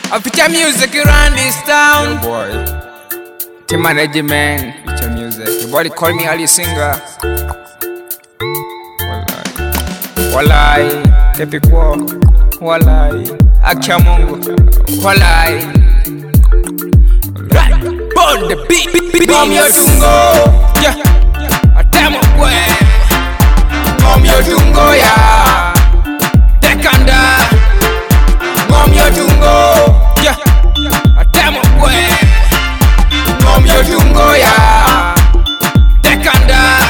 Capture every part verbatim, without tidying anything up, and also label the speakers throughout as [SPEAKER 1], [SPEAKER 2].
[SPEAKER 1] Future music around this town.
[SPEAKER 2] Yo boy, team management, future music. Your body call me Ali Singer. Walai, walai, kepi kwa. Walai, akia Mungu. Walai, right, burn the beat, beat, beat.
[SPEAKER 1] Mom yo tungo,
[SPEAKER 2] yeah,
[SPEAKER 1] atemo kwe. Mom yo tungo ya, tekanda. Mom yo tungo,
[SPEAKER 2] yeah,
[SPEAKER 1] atemo kwe. Mom yo tungo ya, tekanda.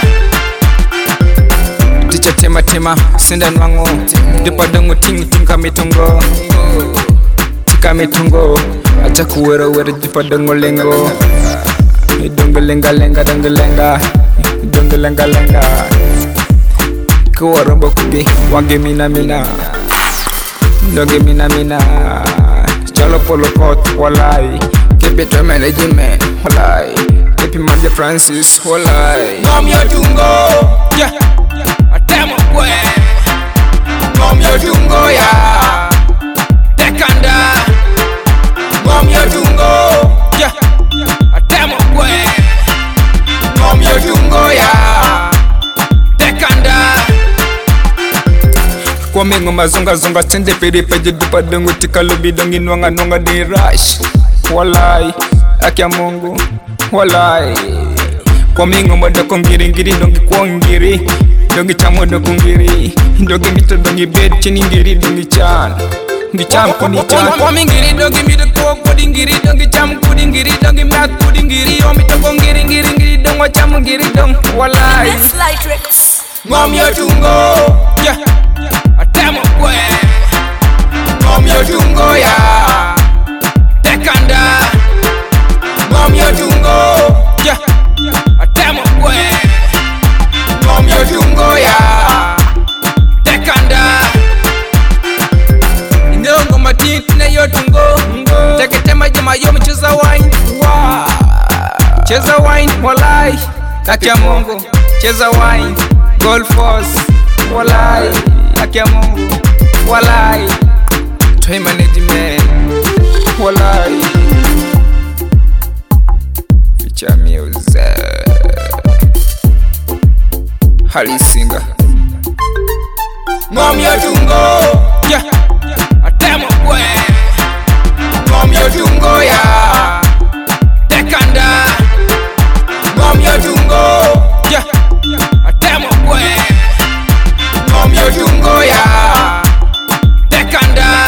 [SPEAKER 2] Ticha tema tema, senda nwango. Dipa dongo ting ting kamitungo. Tika mitungo, acha kuwera wera dipa dongo lengo. Dongo lenga lenga dongo lenga, dongo lenga lenga. Kuwa rombo kubi, wange mina mina. Donge mina mina. Chalo polo pot, walai. Keep it to management, walai. Keep it Manja Francis, walai.
[SPEAKER 1] Mom yo tungo,
[SPEAKER 2] Yeah,
[SPEAKER 1] atemo kwe. Mom yo tungo ya, tekanda. Mom yo tungo,
[SPEAKER 2] yeah,
[SPEAKER 1] atemo kwe. Mom yo tungo ya, tekanda.
[SPEAKER 2] kwa mingo mazonga zonga sende peri peje dupa dongo tika lobi dongi nwanga nwanga di rush. Walai, akia Mungu, walai. Kwa mingo mwada kongiri ngiri dongi kwa ngiri. Dongi chamo dongo ngiri. Dongi mito dongi bed chini ngiri dongi chan. Ngi cham kuni chan.
[SPEAKER 1] Kwa mingiri dongi mito kwa kudi ngiri. Dongi cham kudi ngiri. Dongi mat kudi ngiri. Omi toko ngiri ngiri ngiri. Dongo cham ngiri dong. Walai. Mom yo tungo,
[SPEAKER 2] Yeah,
[SPEAKER 1] atemo kwe. Mom yo tungo ya, tekanda. Mom yo tungo,
[SPEAKER 2] yeah,
[SPEAKER 1] atemo kwe. Mom yo tungo ya, tekanda. Ndongo matiti na yo tungo. Teke tema jama yo mcheza wine.
[SPEAKER 2] cheza wine, walai. Akia Mungu, cheza wine. Gold Force, walai. Akia Mungu, walai. Toy management, walai. Future music, Ali Singer.
[SPEAKER 1] Mom yo tungo,
[SPEAKER 2] Yeah,
[SPEAKER 1] atemo kwe. Mom yo tungo ya, tekanda. Mom yo tungo,
[SPEAKER 2] yeah,
[SPEAKER 1] atemo kwe. Mom yo tungo ya, tekanda.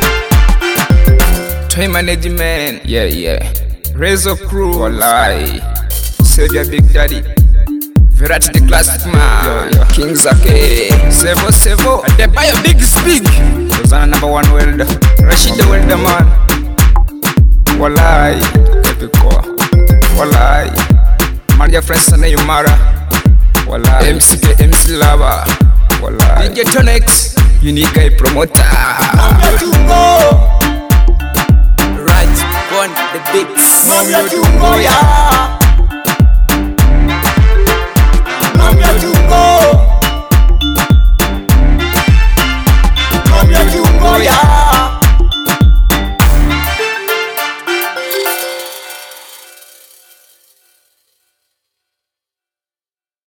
[SPEAKER 2] Toy management, yeah, yeah. Razor Crew, walai. Savior Big Daddy. Virat the classic man, King Zake, Sevo Sevo, Adebayo Big Speak, Rosanna number one welder, Rashid the welder man, walai, Epiko, walai, Maria Francesa Yumara, walai, M C K M C Lava, walai, D J Tonex, Unique Guy Promoter.
[SPEAKER 1] Mom yo tungo,
[SPEAKER 2] Right, on the beats.
[SPEAKER 1] mom yo tungo ya,